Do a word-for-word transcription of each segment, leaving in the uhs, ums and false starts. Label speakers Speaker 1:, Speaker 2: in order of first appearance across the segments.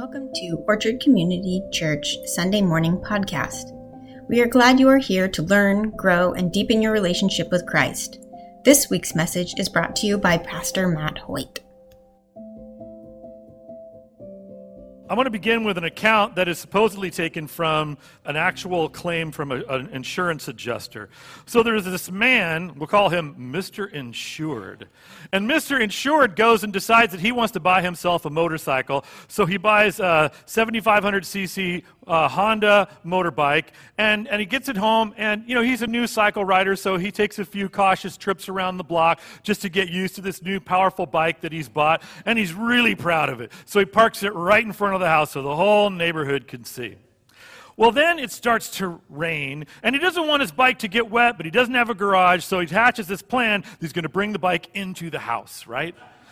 Speaker 1: Welcome to Orchard Community Church Sunday Morning Podcast. We are glad you are here to learn, grow, and deepen your relationship with Christ. This week's message is brought to you by Pastor Matt Hoyt.
Speaker 2: I want to begin with an account that is supposedly taken from an actual claim from a, an insurance adjuster. So there's this man, we'll call him Mister Insured. And Mister Insured goes and decides that he wants to buy himself a motorcycle. So he buys a seventy-five hundred c c uh, Honda motorbike, and, and he gets it home, and you know he's a new cycle rider, so he takes a few cautious trips around the block just to get used to this new powerful bike that he's bought, and he's really proud of it. So he parks it right in front of the house so the whole neighborhood can see. Well, then it starts to rain, and he doesn't want his bike to get wet, but he doesn't have a garage, so he hatches this plan. He's going to bring the bike into the house, right?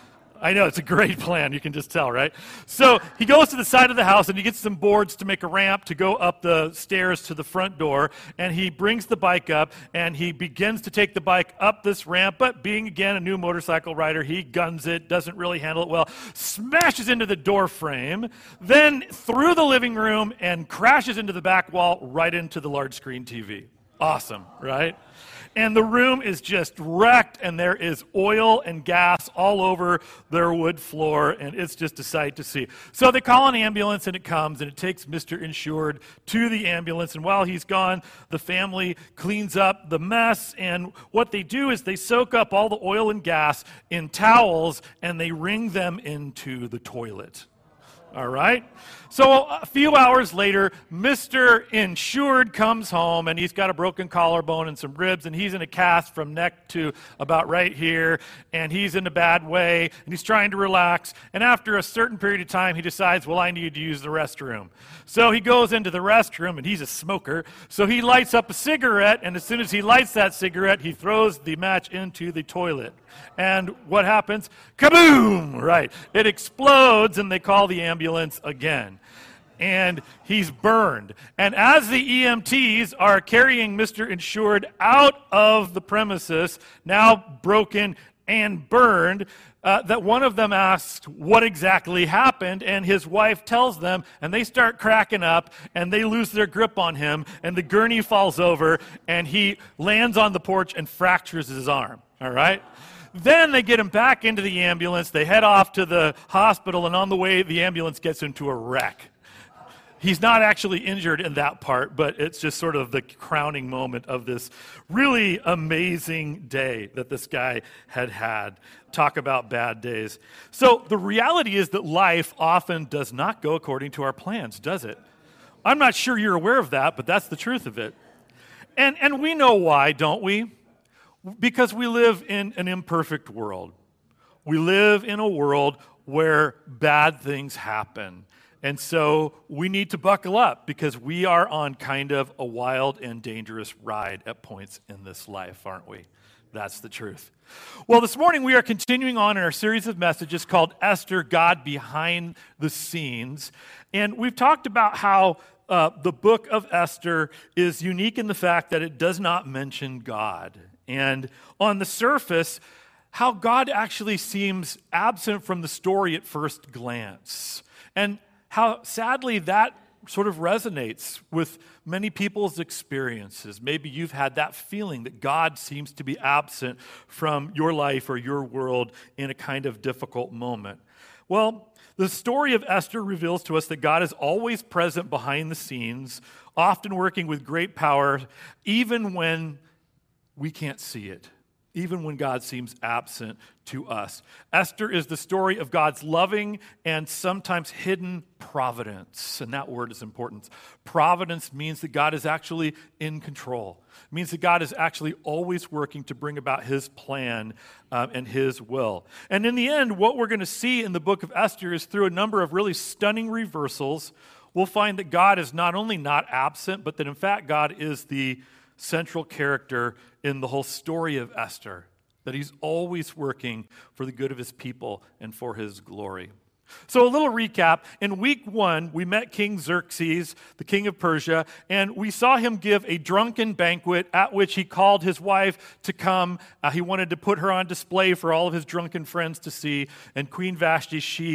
Speaker 2: I know, it's a great plan, you can just tell, right? So he goes to the side of the house, and he gets some boards to make a ramp to go up the stairs to the front door, and he brings the bike up, and he begins to take the bike up this ramp, but being, again, a new motorcycle rider, he guns it, doesn't really handle it well, smashes into the door frame, then through the living room, and crashes into the back wall right into the large screen T V. Awesome, right? And the room is just wrecked, and there is oil and gas all over their wood floor, and it's just a sight to see. So they call an ambulance, and it comes, and it takes Mister Insured to the ambulance, and while he's gone, the family cleans up the mess, and what they do is they soak up all the oil and gas in towels, and they wring them into the toilet. All right? So a few hours later, Mister Insured comes home, and he's got a broken collarbone and some ribs, and he's in a cast from neck to about right here, and he's in a bad way, and he's trying to relax, and after a certain period of time, he decides, well, I need to use the restroom. So he goes into the restroom, and he's a smoker, so he lights up a cigarette, and as soon as he lights that cigarette, he throws the match into the toilet. And what happens? Kaboom! Right. It explodes, and they call the ambulance again. And he's burned. And as the E M Ts are carrying Mister Insured out of the premises, now broken and burned, uh, that one of them asks what exactly happened, and his wife tells them, and they start cracking up, and they lose their grip on him, and the gurney falls over, and he lands on the porch and fractures his arm. All right? Then they get him back into the ambulance, they head off to the hospital, and on the way, the ambulance gets into a wreck. He's not actually injured in that part, but it's just sort of the crowning moment of this really amazing day that this guy had had. Talk about bad days. So the reality is that life often does not go according to our plans, does it? I'm not sure you're aware of that, but that's the truth of it. And, and we know why, don't we? Because we live in an imperfect world. We live in a world where bad things happen. And so we need to buckle up because we are on kind of a wild and dangerous ride at points in this life, aren't we? That's the truth. Well, this morning we are continuing on in our series of messages called Esther, God Behind the Scenes. And we've talked about how uh, the book of Esther is unique in the fact that it does not mention God. And on the surface, how God actually seems absent from the story at first glance. And how sadly that sort of resonates with many people's experiences. Maybe you've had that feeling that God seems to be absent from your life or your world in a kind of difficult moment. Well, the story of Esther reveals to us that God is always present behind the scenes, often working with great power, even when we can't see it, even when God seems absent to us. Esther is the story of God's loving and sometimes hidden providence, and that word is important. Providence means that God is actually in control. It means that God is actually always working to bring about his plan um, and his will. And in the end, what we're going to see in the book of Esther is through a number of really stunning reversals, we'll find that God is not only not absent, but that in fact God is the central character in the whole story of Esther, that he's always working for the good of his people and for his glory. So a little recap. In week one, we met King Xerxes, the king of Persia, and we saw him give a drunken banquet at which he called his wife to come. Uh, he wanted to put her on display for all of his drunken friends to see, and Queen Vashti, she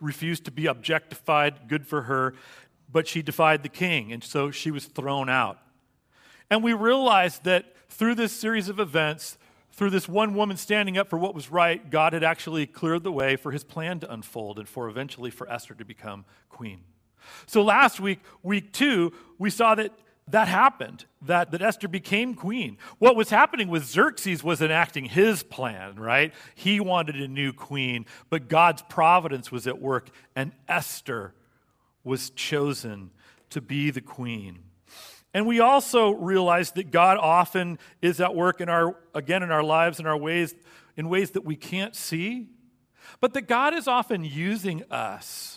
Speaker 2: refused to be objectified, good for her, but she defied the king, and so she was thrown out. And we realized that through this series of events, through this one woman standing up for what was right, God had actually cleared the way for his plan to unfold and for eventually for Esther to become queen. So last week, week two, we saw that that happened, that, that Esther became queen. What was happening was Xerxes was enacting his plan, right? He wanted a new queen, but God's providence was at work, and Esther was chosen to be the queen. And we also realized that God often is at work in our, again, in our lives, in our ways, in ways that we can't see, but that God is often using us,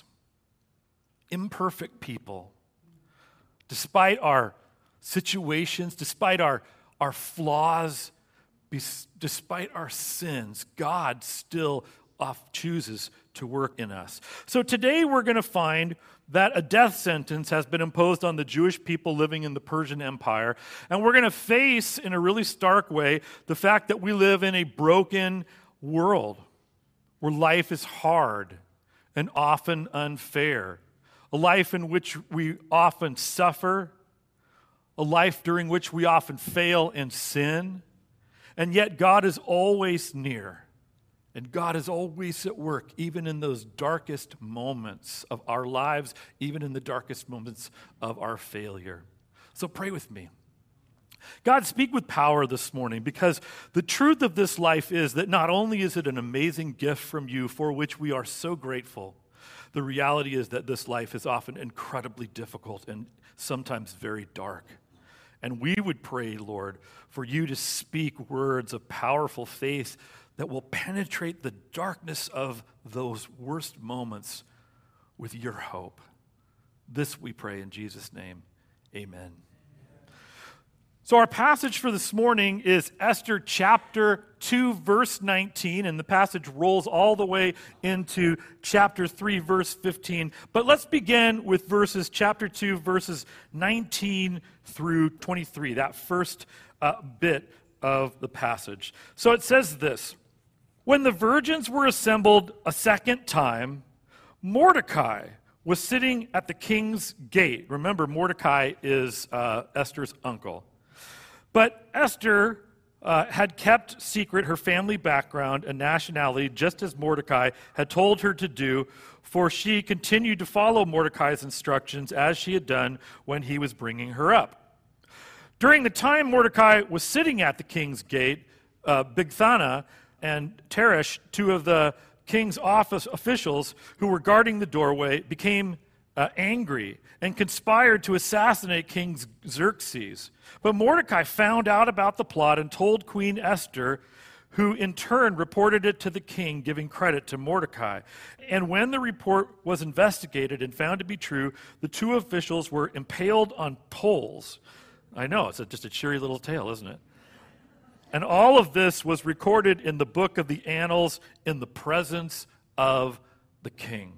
Speaker 2: imperfect people, despite our situations, despite our, our flaws, despite our sins, God still oft chooses to work in us. So today we're going to find that a death sentence has been imposed on the Jewish people living in the Persian Empire, and we're going to face, in a really stark way, the fact that we live in a broken world where life is hard and often unfair, a life in which we often suffer, a life during which we often fail and sin, and yet God is always near. And God is always at work, even in those darkest moments of our lives, even in the darkest moments of our failure. So pray with me. God, speak with power this morning, because the truth of this life is that not only is it an amazing gift from you for which we are so grateful, the reality is that this life is often incredibly difficult and sometimes very dark. And we would pray, Lord, for you to speak words of powerful faith that will penetrate the darkness of those worst moments with your hope. This we pray in Jesus' name. Amen. So our passage for this morning is Esther chapter two, verse nineteen, and the passage rolls all the way into chapter three, verse fifteen. But let's begin with verses chapter two, verses nineteen through twenty-three, that first uh, bit of the passage. So it says this: When the virgins were assembled a second time, Mordecai was sitting at the king's gate. Remember, Mordecai is uh, Esther's uncle. But Esther uh, had kept secret her family background and nationality, just as Mordecai had told her to do, for she continued to follow Mordecai's instructions as she had done when he was bringing her up. During the time Mordecai was sitting at the king's gate, uh, Bigthana and Teresh, two of the king's office officials who were guarding the doorway, became uh, angry and conspired to assassinate King Xerxes. But Mordecai found out about the plot and told Queen Esther, who in turn reported it to the king, giving credit to Mordecai. And when the report was investigated and found to be true, the two officials were impaled on poles. I know, it's a, just a cheery little tale, isn't it? And all of this was recorded in the book of the annals in the presence of the king.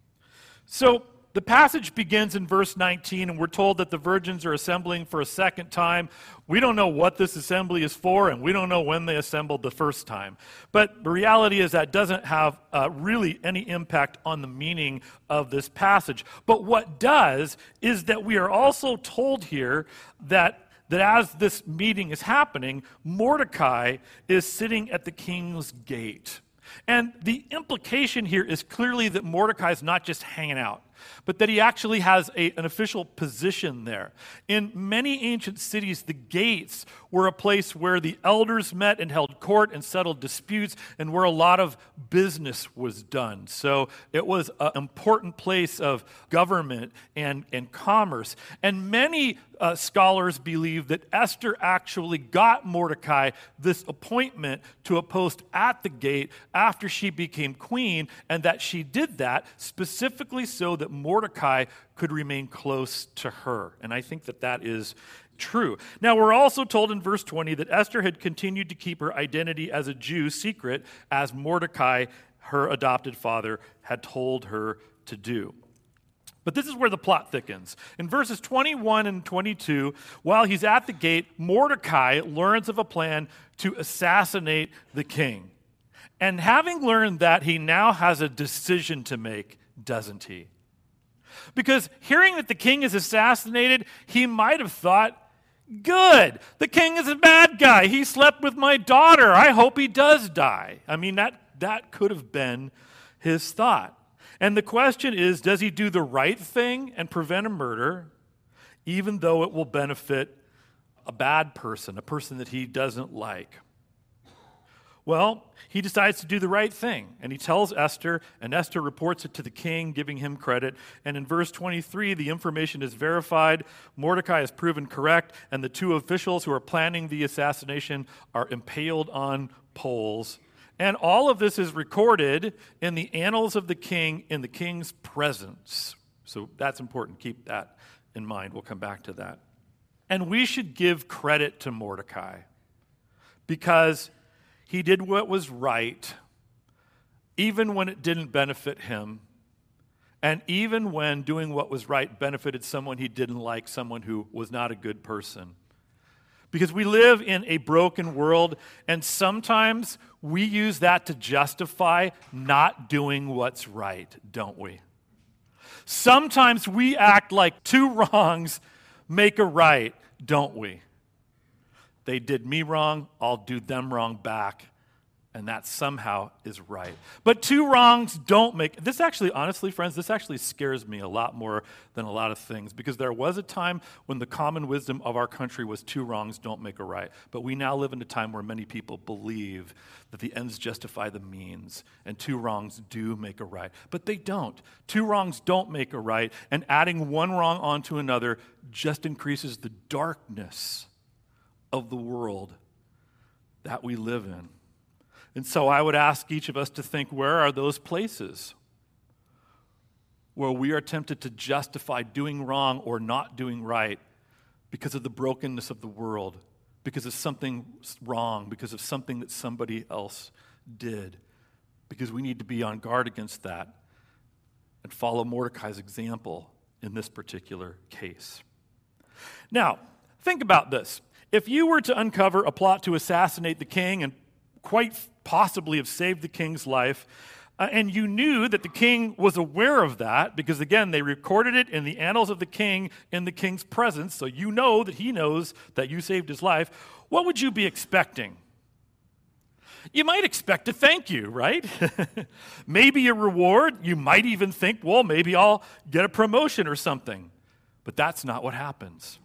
Speaker 2: So the passage begins in verse nineteen, and we're told that the virgins are assembling for a second time. We don't know what this assembly is for, and we don't know when they assembled the first time. But the reality is that doesn't have uh, really any impact on the meaning of this passage. But what does is that we are also told here that that as this meeting is happening, Mordecai is sitting at the king's gate. And the implication here is clearly that Mordecai is not just hanging out, but that he actually has a, an official position there. In many ancient cities, the gates were a place where the elders met and held court and settled disputes, and where a lot of business was done. So it was an important place of government and, and commerce. And many uh, scholars believe that Esther actually got Mordecai this appointment to a post at the gate after she became queen, and that she did that specifically so that Mordecai could remain close to her. And I think that that is true. Now, we're also told in verse twenty that Esther had continued to keep her identity as a Jew secret, as Mordecai, her adopted father, had told her to do. But this is where the plot thickens. In verses twenty-one and twenty-two, while he's at the gate, Mordecai learns of a plan to assassinate the king. And having learned that, he now has a decision to make doesn't he? Because hearing that the king is assassinated, he might have thought, good, the king is a bad guy. He slept with my daughter. I hope he does die. I mean, that, that could have been his thought. And the question is, does he do the right thing and prevent a murder, even though it will benefit a bad person, a person that he doesn't like? Well, he decides to do the right thing, and he tells Esther, and Esther reports it to the king, giving him credit. And in verse twenty-three, the information is verified. Mordecai is proven correct, and the two officials who are planning the assassination are impaled on poles. And all of this is recorded in the annals of the king in the king's presence. So that's important. Keep that in mind. We'll come back to that. And we should give credit to Mordecai because he did what was right, even when it didn't benefit him, and even when doing what was right benefited someone he didn't like, someone who was not a good person. Because we live in a broken world, and sometimes we use that to justify not doing what's right, don't we? Sometimes we act like two wrongs make a right, don't we? They did me wrong, I'll do them wrong back, and that somehow is right. But two wrongs don't make, this actually, honestly, friends, this actually scares me a lot more than a lot of things, because there was a time when the common wisdom of our country was two wrongs don't make a right. But we now live in a time where many people believe that the ends justify the means, and two wrongs do make a right. But they don't. Two wrongs don't make a right, and adding one wrong onto another just increases the darkness of the world that we live in. And so I would ask each of us to think, where are those places where we are tempted to justify doing wrong or not doing right because of the brokenness of the world, because of something wrong, because of something that somebody else did? Because we need to be on guard against that and follow Mordecai's example in this particular case. Now, think about this. If you were to uncover a plot to assassinate the king and quite possibly have saved the king's life, uh, and you knew that the king was aware of that, because again, they recorded it in the annals of the king in the king's presence, so you know that he knows that you saved his life, what would you be expecting? You might expect a thank you, right? Maybe a reward. You might even think, well, maybe I'll get a promotion or something. But that's not what happens.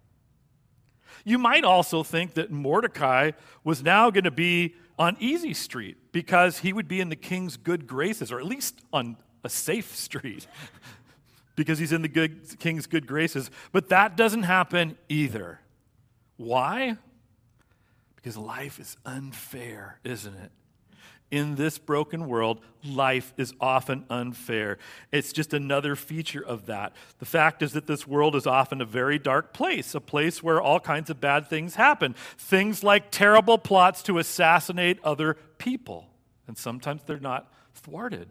Speaker 2: You might also think that Mordecai was now going to be on easy street because he would be in the king's good graces, or at least on a safe street because he's in the good, king's good graces. But that doesn't happen either. Why? Because life is unfair, isn't it? In this broken world, life is often unfair. It's just another feature of that. The fact is that this world is often a very dark place, a place where all kinds of bad things happen. Things like terrible plots to assassinate other people. And sometimes they're not thwarted.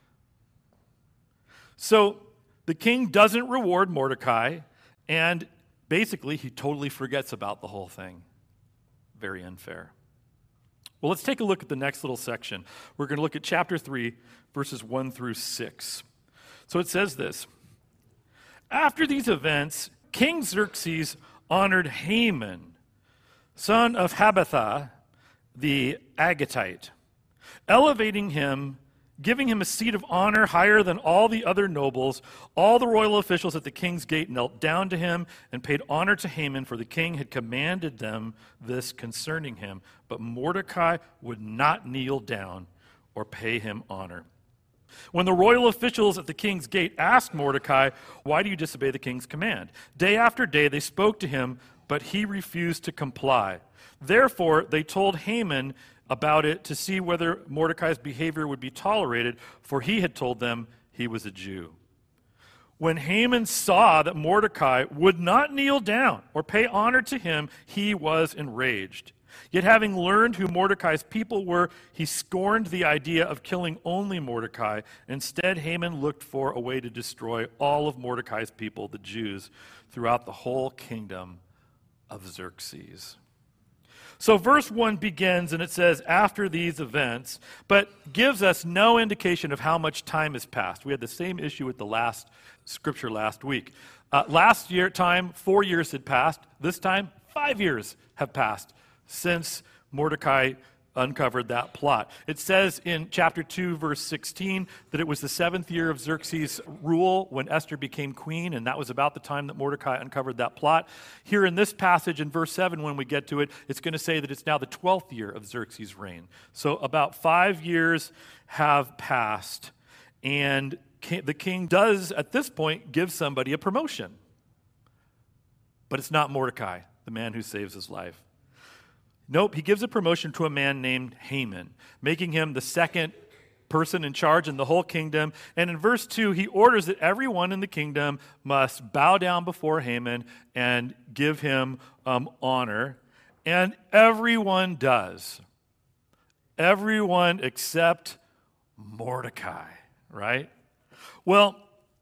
Speaker 2: So the king doesn't reward Mordecai, and basically he totally forgets about the whole thing. Very unfair. Well, let's take a look at the next little section. We're going to look at chapter three, verses one through six. So it says this: After these events, King Xerxes honored Haman, son of Habatha, the Agagite, elevating him, giving him a seat of honor higher than all the other nobles. All the royal officials at the king's gate knelt down to him and paid honor to Haman, for the king had commanded them this concerning him. But Mordecai would not kneel down or pay him honor. When the royal officials at the king's gate asked Mordecai, "Why do you disobey the king's command?" day after day they spoke to him, but he refused to comply. Therefore they told Haman about it to see whether Mordecai's behavior would be tolerated, for he had told them he was a Jew. When Haman saw that Mordecai would not kneel down or pay honor to him, he was enraged. Yet having learned who Mordecai's people were, he scorned the idea of killing only Mordecai. Instead, Haman looked for a way to destroy all of Mordecai's people, the Jews, throughout the whole kingdom of Xerxes. So verse one begins and it says, after these events, but gives us no indication of how much time has passed. We had the same issue with the last scripture last week. Uh, last year time, four years had passed. This time, five years have passed since Mordecai uncovered that plot. It says in chapter two, verse sixteen, that it was the seventh year of Xerxes' rule when Esther became queen, and that was about the time that Mordecai uncovered that plot. Here in this passage in verse seven, when we get to it, it's going to say that it's now the twelfth year of Xerxes' reign. So about five years have passed, and the king does, at this point, give somebody a promotion. But it's not Mordecai, the man who saves his life. Nope, he gives a promotion to a man named Haman, making him the second person in charge in the whole kingdom. And in verse two, he orders that everyone in the kingdom must bow down before Haman and give him um, honor. And everyone does. Everyone except Mordecai, right? Well,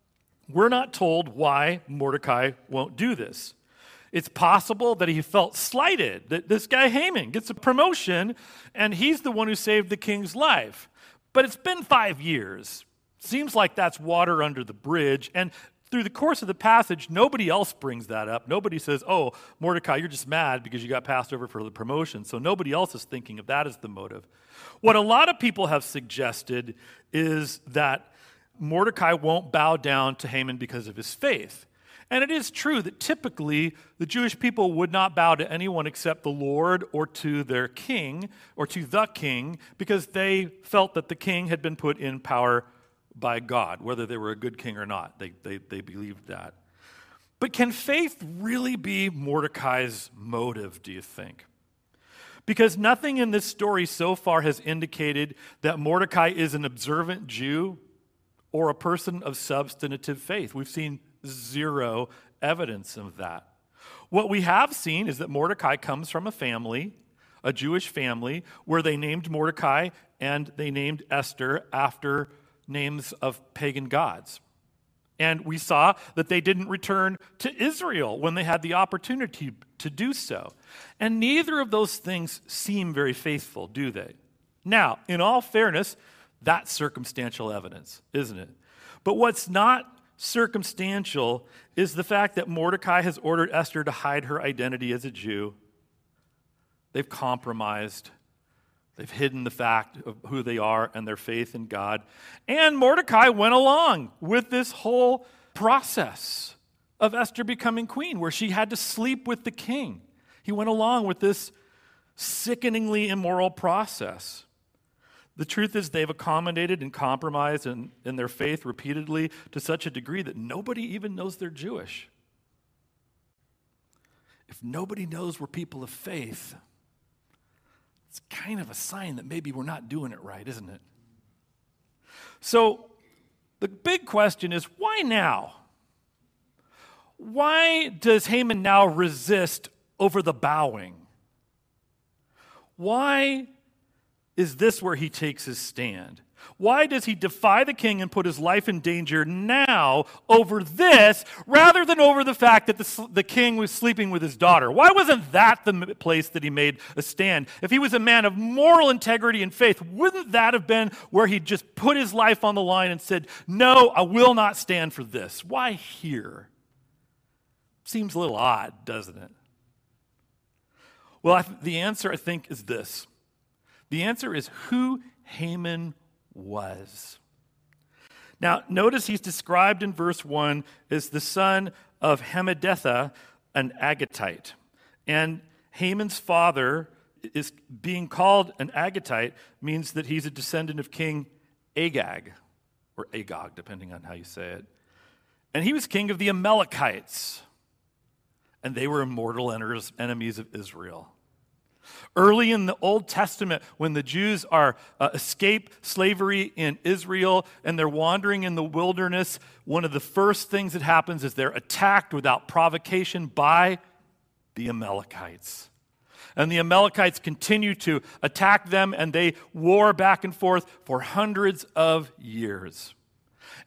Speaker 2: we're not told why Mordecai won't do this. It's possible that he felt slighted, that this guy Haman gets a promotion, and he's the one who saved the king's life. But it's been five years. Seems like that's water under the bridge. And through the course of the passage, nobody else brings that up. Nobody says, oh, Mordecai, you're just mad because you got passed over for the promotion. So nobody else is thinking of that as the motive. What a lot of people have suggested is that Mordecai won't bow down to Haman because of his faith. And it is true that typically the Jewish people would not bow to anyone except the Lord or to their king or to the king because they felt that the king had been put in power by God, whether they were a good king or not. They, they, they believed that. But can faith really be Mordecai's motive, do you think? Because nothing in this story so far has indicated that Mordecai is an observant Jew or a person of substantive faith. We've seen zero evidence of that. What we have seen is that Mordecai comes from a family, a Jewish family, where they named Mordecai and they named Esther after names of pagan gods. And we saw that they didn't return to Israel when they had the opportunity to do so. And neither of those things seem very faithful, do they? Now, in all fairness, that's circumstantial evidence, isn't it? But what's not circumstantial is the fact that Mordecai has ordered Esther to hide her identity as a Jew. They've compromised. They've hidden the fact of who they are and their faith in God. And Mordecai went along with this whole process of Esther becoming queen, where she had to sleep with the king. He went along with this sickeningly immoral process. The truth is they've accommodated and compromised in, in their faith repeatedly to such a degree that nobody even knows they're Jewish. If nobody knows we're people of faith, it's kind of a sign that maybe we're not doing it right, isn't it? So the big question is, why now? Why does Haman now resist over the bowing? Why is this where he takes his stand? Why does he defy the king and put his life in danger now over this rather than over the fact that the, the king was sleeping with his daughter? Why wasn't that the place that he made a stand? If he was a man of moral integrity and faith, wouldn't that have been where he just put his life on the line and said, no, I will not stand for this? Why here? Seems a little odd, doesn't it? Well, I th- the answer, I think, is this. The answer is who Haman was. Now, notice he's described in verse one as the son of Hammedatha, an Agagite. And Haman's father is being called an Agagite means that he's a descendant of King Agag, or Agag, depending on how you say it. And he was king of the Amalekites. And they were mortal enemies of Israel. Early in the Old Testament, when the Jews are uh, escape slavery in Israel and they're wandering in the wilderness, one of the first things that happens is they're attacked without provocation by the Amalekites. And the Amalekites continue to attack them, and they war back and forth for hundreds of years.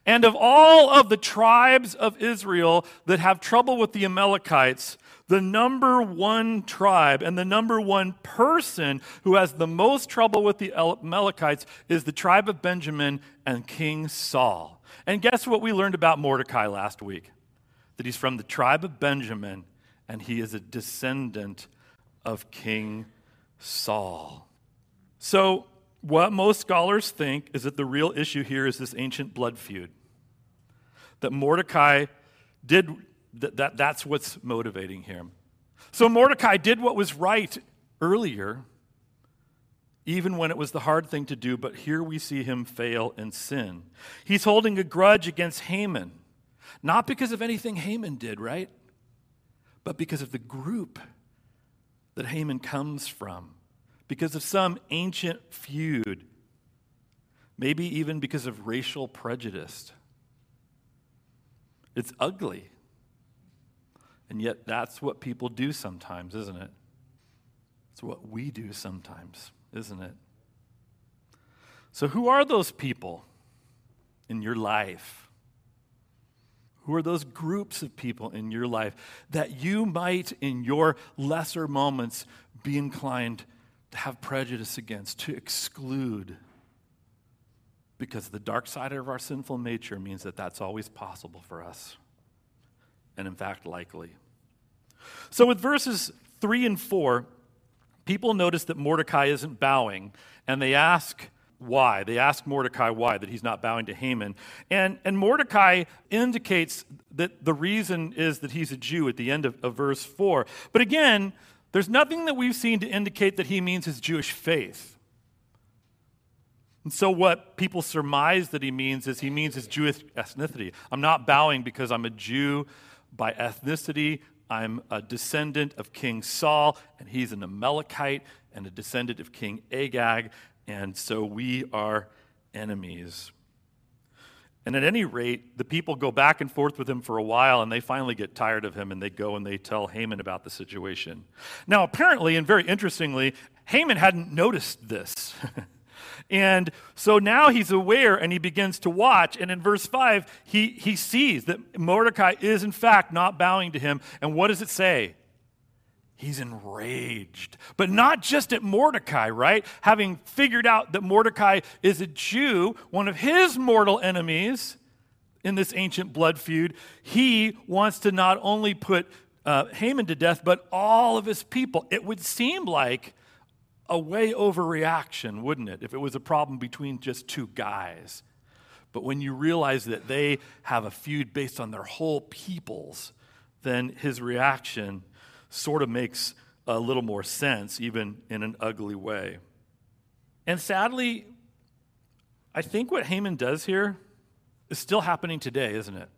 Speaker 2: And of all of the tribes of Israel that have trouble with the Amalekites, the number one tribe and the number one person who has the most trouble with the Amalekites is the tribe of Benjamin and King Saul. And guess what we learned about Mordecai last week? That he's from the tribe of Benjamin and he is a descendant of King Saul. So what most scholars think is that the real issue here is this ancient blood feud. That Mordecai did, that, that that's what's motivating him. So Mordecai did what was right earlier, even when it was the hard thing to do, but here we see him fail and sin. He's holding a grudge against Haman, not because of anything Haman did, right? But because of the group that Haman comes from. Because of some ancient feud, maybe even because of racial prejudice. It's ugly. And yet that's what people do sometimes, isn't it? It's what we do sometimes, isn't it? So who are those people in your life? Who are those groups of people in your life that you might, in your lesser moments, be inclined to have prejudice against, to exclude? Because the dark side of our sinful nature means that that's always possible for us. And in fact, likely. So with verses three and four, people notice that Mordecai isn't bowing, and they ask why. They ask Mordecai why, that he's not bowing to Haman. And, and Mordecai indicates that the reason is that he's a Jew at the end of, of verse four. But again, there's nothing that we've seen to indicate that he means his Jewish faith. And so what people surmise that he means is he means his Jewish ethnicity. I'm not bowing because I'm a Jew by ethnicity. I'm a descendant of King Saul, and he's an Amalekite and a descendant of King Agag, and so we are enemies. And at any rate, the people go back and forth with him for a while, and they finally get tired of him, and they go and they tell Haman about the situation. Now, apparently, and very interestingly, Haman hadn't noticed this. And so now he's aware, and he begins to watch, and in verse five, he, he sees that Mordecai is, in fact, not bowing to him. And what does it say? He's enraged. But not just at Mordecai, right? Having figured out that Mordecai is a Jew, one of his mortal enemies in this ancient blood feud, he wants to not only put uh, Haman to death, but all of his people. It would seem like a way overreaction, wouldn't it, if it was a problem between just two guys. But when you realize that they have a feud based on their whole peoples, then his reaction sort of makes a little more sense, even in an ugly way. And sadly, I think what Haman does here is still happening today, isn't it?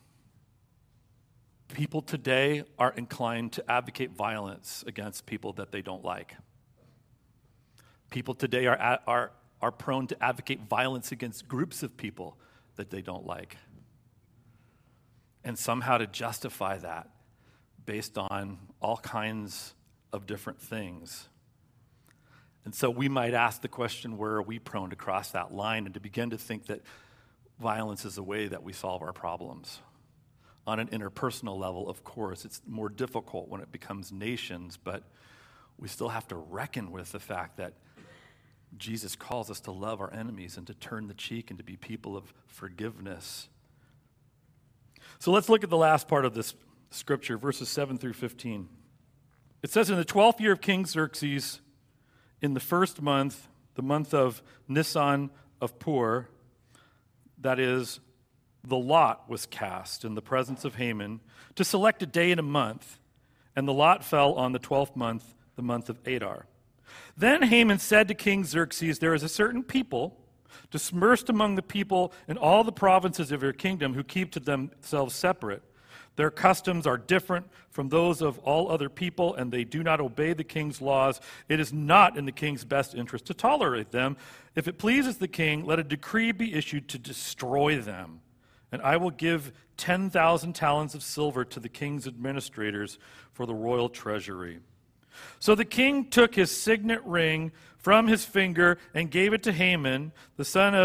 Speaker 2: People today are inclined to advocate violence against people that they don't like. People today are, are, are prone to advocate violence against groups of people that they don't like. And somehow to justify that based on all kinds of different things. And so we might ask the question, where are we prone to cross that line and to begin to think that violence is a way that we solve our problems? On an interpersonal level, of course, it's more difficult when it becomes nations, but we still have to reckon with the fact that Jesus calls us to love our enemies and to turn the cheek and to be people of forgiveness. So let's look at the last part of this scripture, verses seven through fifteen. It says, in the twelfth year of King Xerxes, in the first month, the month of Nisan of Pur, that is, the lot was cast in the presence of Haman to select a day and a month, and the lot fell on the twelfth month, the month of Adar. Then Haman said to King Xerxes, there is a certain people dispersed among the people in all the provinces of your kingdom who keep to themselves separate. Their customs are different from those of all other people, and they do not obey the king's laws. It is not in the king's best interest to tolerate them. If it pleases the king, let a decree be issued to destroy them. And I will give ten thousand talents of silver to the king's administrators for the royal treasury. So the king took his signet ring from his finger and gave it to Haman, the son of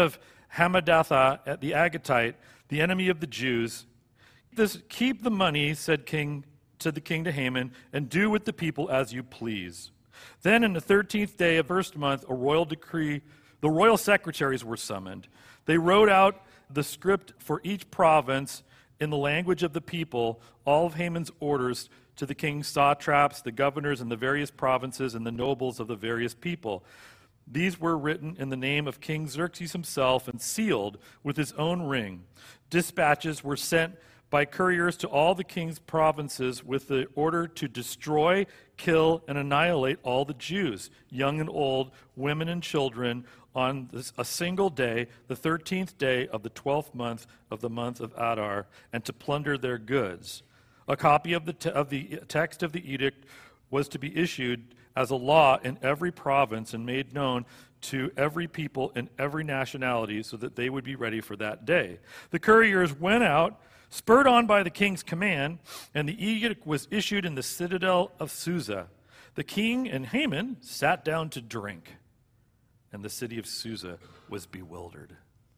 Speaker 2: Hammedatha the Agagite, the enemy of the Jews. This, keep the money, said king to the king to Haman, and do with the people as you please. Then in the thirteenth day of first month, a royal decree, the royal secretaries were summoned. They wrote out the script for each province in the language of the people, all of Haman's orders to the king's satraps, the governors in the various provinces, and the nobles of the various people. These were written in the name of King Xerxes himself and sealed with his own ring. Dispatches were sent by couriers to all the king's provinces with the order to destroy, kill, and annihilate all the Jews, young and old, women and children, on this, a single day, the thirteenth day of the twelfth month of the month of Adar, and to plunder their goods. A copy of the, te- of the text of the edict was to be issued as a law in every province and made known to every people in every nationality so that they would be ready for that day. The couriers went out, spurred on by the king's command, and the edict was issued in the citadel of Susa. The king and Haman sat down to drink, and the city of Susa was bewildered.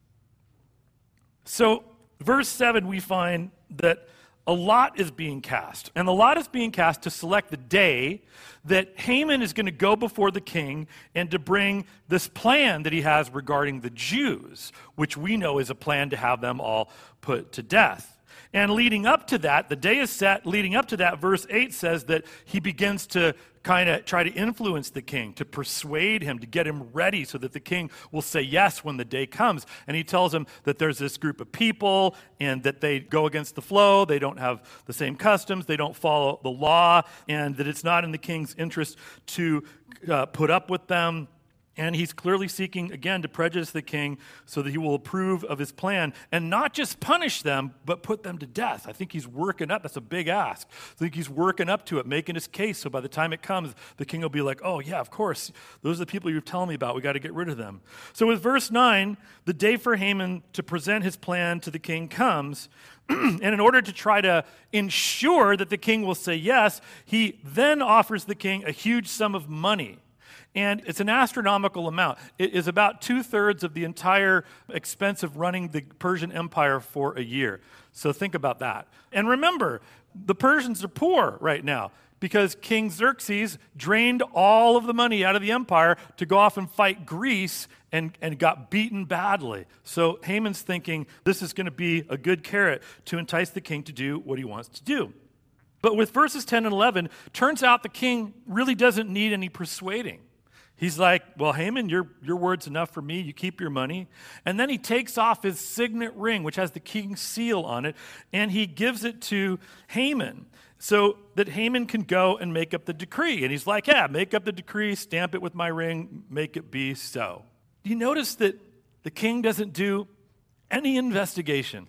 Speaker 2: So, verse seven, we find that a lot is being cast, and the lot is being cast to select the day that Haman is going to go before the king and to bring this plan that he has regarding the Jews, which we know is a plan to have them all put to death. And leading up to that, the day is set, leading up to that, verse eight says that he begins to kind of try to influence the king, to persuade him, to get him ready so that the king will say yes when the day comes. And he tells him that there's this group of people and that they go against the flow, they don't have the same customs, they don't follow the law, and that it's not in the king's interest to uh, put up with them. And he's clearly seeking, again, to prejudice the king so that he will approve of his plan and not just punish them, but put them to death. I think he's working up. That's a big ask. I think he's working up to it, making his case. So by the time it comes, the king will be like, oh, yeah, of course. Those are the people you're telling me about. We got to get rid of them. So with verse nine, the day for Haman to present his plan to the king comes. And in order to try to ensure that the king will say yes, he then offers the king a huge sum of money. And it's an astronomical amount. It is about two-thirds of the entire expense of running the Persian Empire for a year. So think about that. And remember, the Persians are poor right now because King Xerxes drained all of the money out of the empire to go off and fight Greece and, and got beaten badly. So Haman's thinking this is going to be a good carrot to entice the king to do what he wants to do. But with verses ten and eleven, turns out the king really doesn't need any persuading. He's like, well, Haman, your, your word's enough for me. You keep your money. And then he takes off his signet ring, which has the king's seal on it, and he gives it to Haman so that Haman can go and make up the decree. And he's like, yeah, make up the decree, stamp it with my ring, make it be so. Do you notice that the king doesn't do any investigation?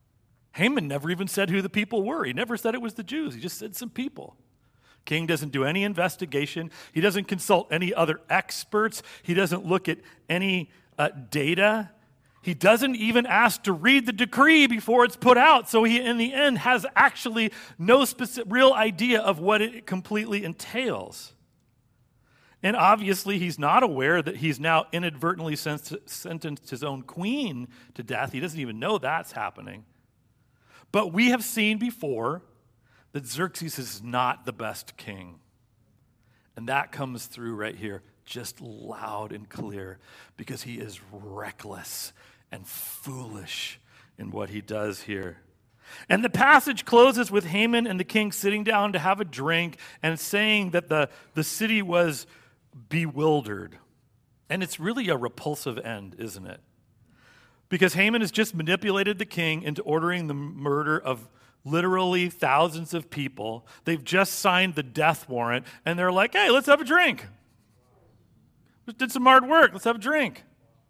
Speaker 2: Haman never even said who the people were. He never said it was the Jews. He just said some people. King doesn't do any investigation. He doesn't consult any other experts. He doesn't look at any uh, data. He doesn't even ask to read the decree before it's put out. So he, in the end, has actually no specific, real idea of what it completely entails. And obviously, he's not aware that he's now inadvertently sentenced his own queen to death. He doesn't even know that's happening. But we have seen before that Xerxes is not the best king. And that comes through right here, just loud and clear, because he is reckless and foolish in what he does here. And the passage closes with Haman and the king sitting down to have a drink and saying that the, the city was bewildered. And it's really a repulsive end, isn't it? Because Haman has just manipulated the king into ordering the murder of literally thousands of people. They've just signed the death warrant, and they're like, hey, let's have a drink. We did some hard work. Let's have a drink.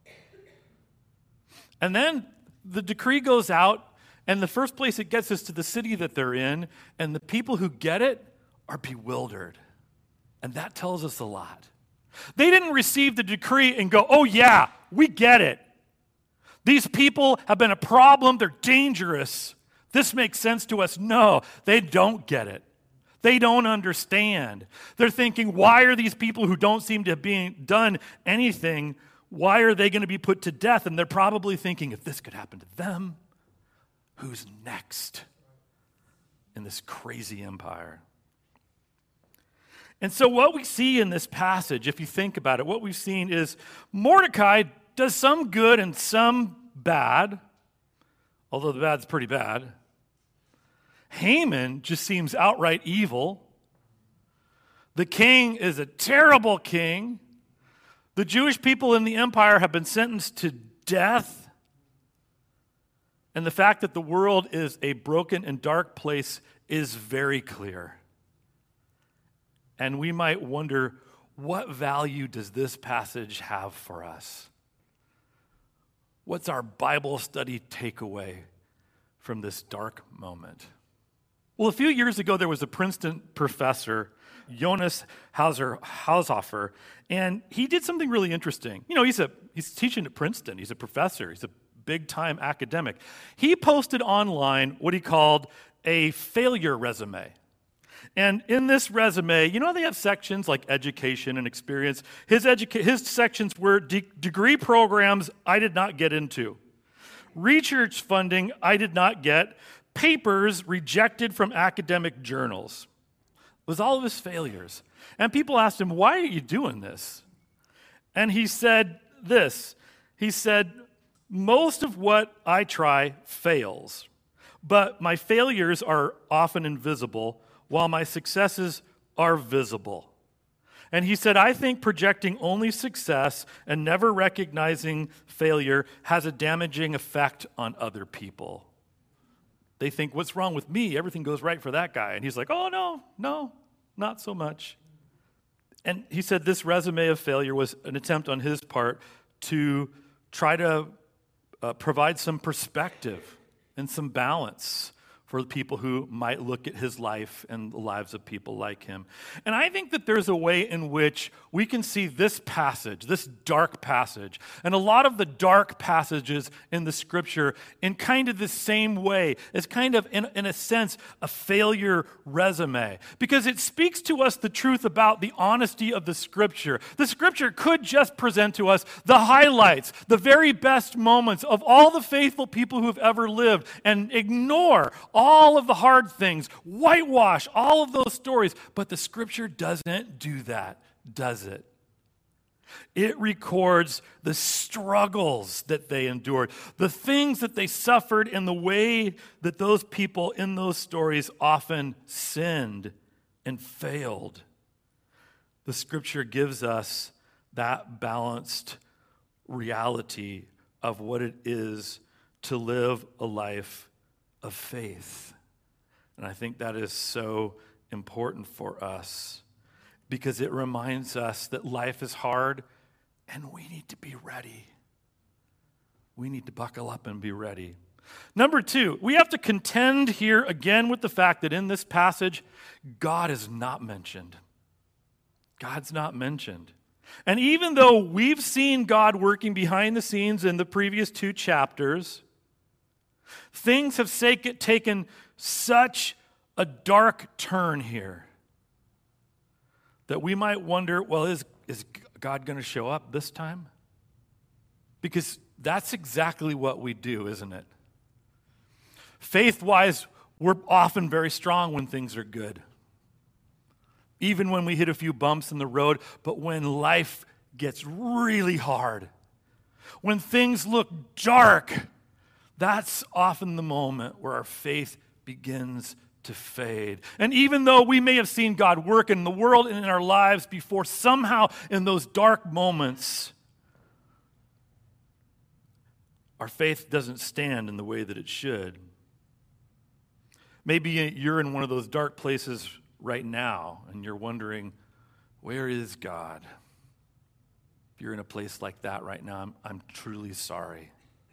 Speaker 2: And then the decree goes out, and the first place it gets is to the city that they're in, and the people who get it are bewildered. And that tells us a lot. They didn't receive the decree and go, oh yeah, we get it. These people have been a problem. They're dangerous. This makes sense to us. No, they don't get it. They don't understand. They're thinking, why are these people who don't seem to have been done anything, Why are they going to be put to death? And they're probably thinking, if this could happen to them, who's next in this crazy empire? And so what we see in this passage, if you think about it, what we've seen is Mordecai does some good and some bad, although the bad's pretty bad. Haman just seems outright evil. The king is a terrible king. The Jewish people in the empire have been sentenced to death. And the fact that the world is a broken and dark place is very clear. And we might wonder, what value does this passage have for us? What's our Bible study takeaway from this dark moment? Well, a few years ago, there was a Princeton professor, Jonas Hauser, Haushofer, and he did something really interesting. You know, he's a he's teaching at Princeton. He's a professor. He's a big-time academic. He posted online what he called a failure resume. And in this resume, you know they have sections like education and experience. His, educa- his sections were de- degree programs I did not get into, research funding I did not get, papers rejected from academic journals. It was all of his failures. And people asked him, why are you doing this? And he said this. He said, most of what I try fails, but my failures are often invisible, while my successes are visible. And he said, I think projecting only success and never recognizing failure has a damaging effect on other people. They think, what's wrong with me? Everything goes right for that guy. And he's like, oh, no, no, not so much. And he said this resume of failure was an attempt on his part to try to uh, provide some perspective and some balance for the people who might look at his life and the lives of people like him. And I think that there's a way in which we can see this passage, this dark passage, and a lot of the dark passages in the scripture in kind of the same way, as kind of, in, in a sense, a failure resume. Because it speaks to us the truth about the honesty of the scripture. The scripture could just present to us the highlights, the very best moments of all the faithful people who have ever lived, and ignore all of the hard things, whitewash all of those stories. But the scripture doesn't do that, does it? It records the struggles that they endured, the things that they suffered, and the way that those people in those stories often sinned and failed. The scripture gives us that balanced reality of what it is to live a life of faith. And I think that is so important for us because it reminds us that life is hard and we need to be ready. We need to buckle up and be ready. Number two, we have to contend here again with the fact that in this passage, God is not mentioned. God's not mentioned. And even though we've seen God working behind the scenes in the previous two chapters, things have taken such a dark turn here that we might wonder, well, is, is God going to show up this time? Because that's exactly what we do, isn't it? Faith-wise, we're often very strong when things are good. Even when we hit a few bumps in the road, but when life gets really hard, when things look dark, that's often the moment where our faith begins to fade. And even though we may have seen God work in the world and in our lives before, somehow in those dark moments, our faith doesn't stand in the way that it should. Maybe you're in one of those dark places right now and you're wondering, where is God? If you're in a place like that right now, I'm, I'm truly sorry.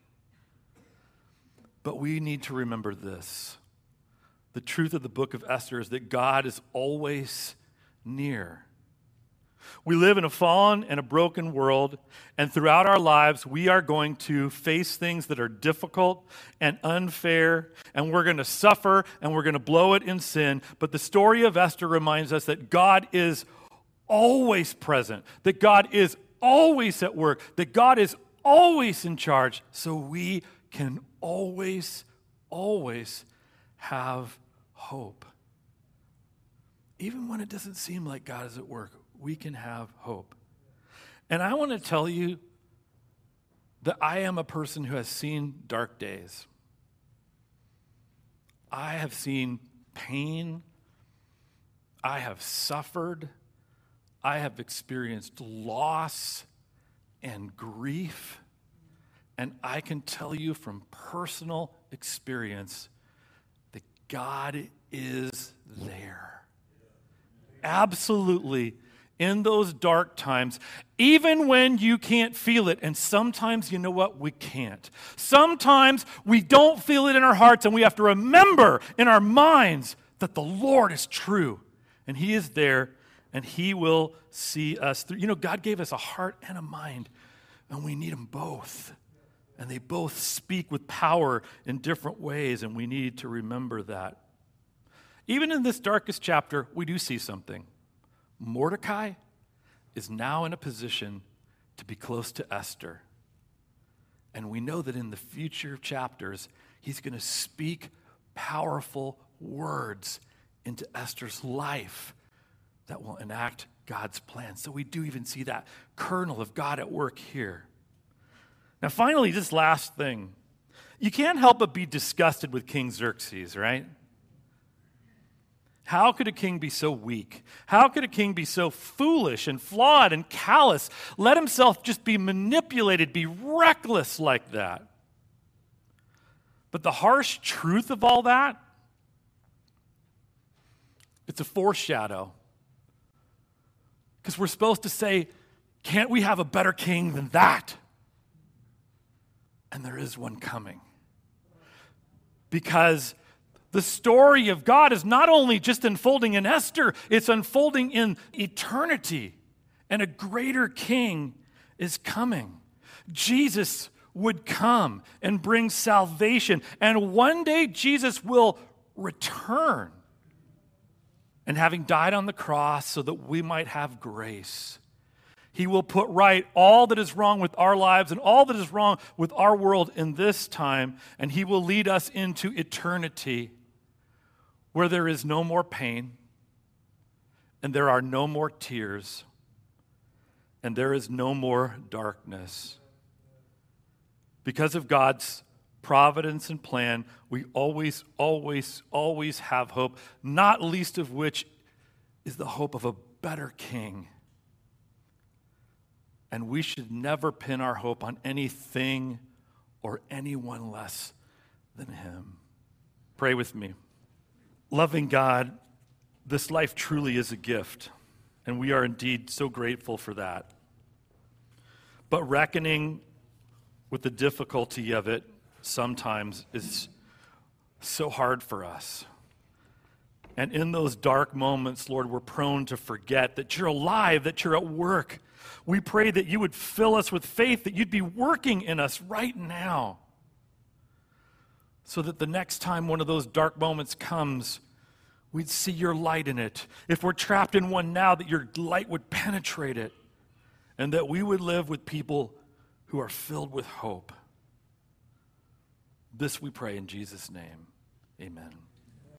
Speaker 2: But we need to remember this. The truth of the book of Esther is that God is always near. We live in a fallen and a broken world, and throughout our lives, we are going to face things that are difficult and unfair, and we're going to suffer, and we're going to blow it in sin. But the story of Esther reminds us that God is always present, that God is always at work, that God is always in charge, so we can always, always have hope. Even when it doesn't seem like God is at work, we can have hope. And I want to tell you that I am a person who has seen dark days. I have seen pain. I have suffered. I have experienced loss and grief. And I can tell you from personal experience that God is there. Absolutely. In those dark times, even when you can't feel it, and sometimes, you know what, we can't. Sometimes we don't feel it in our hearts, and we have to remember in our minds that the Lord is true, and He is there, and He will see us through. You know, God gave us a heart and a mind, and we need them both. And they both speak with power in different ways, and we need to remember that. Even in this darkest chapter, we do see something. Mordecai is now in a position to be close to Esther. And we know that in the future chapters, he's going to speak powerful words into Esther's life that will enact God's plan. So we do even see that kernel of God at work here. Now, finally, this last thing. You can't help but be disgusted with King Xerxes, right? How could a king be so weak? How could a king be so foolish and flawed and callous, let himself just be manipulated, be reckless like that? But the harsh truth of all that, it's a foreshadow. Because we're supposed to say, can't we have a better king than that? And there is one coming. Because the story of God is not only just unfolding in Esther, it's unfolding in eternity. And a greater king is coming. Jesus would come and bring salvation. And one day Jesus will return. And having died on the cross so that we might have grace, He will put right all that is wrong with our lives and all that is wrong with our world in this time. And He will lead us into eternity, where there is no more pain, and there are no more tears, and there is no more darkness. Because of God's providence and plan, we always, always, always have hope, not least of which is the hope of a better king. And we should never pin our hope on anything or anyone less than Him. Pray with me. Loving God, this life truly is a gift, and we are indeed so grateful for that. But reckoning with the difficulty of it sometimes is so hard for us. And in those dark moments, Lord, we're prone to forget that You're alive, that You're at work. We pray that You would fill us with faith, that You'd be working in us right now, so that the next time one of those dark moments comes, we'd see Your light in it. If we're trapped in one now, that Your light would penetrate it, and that we would live with people who are filled with hope. This we pray in Jesus' name. Amen.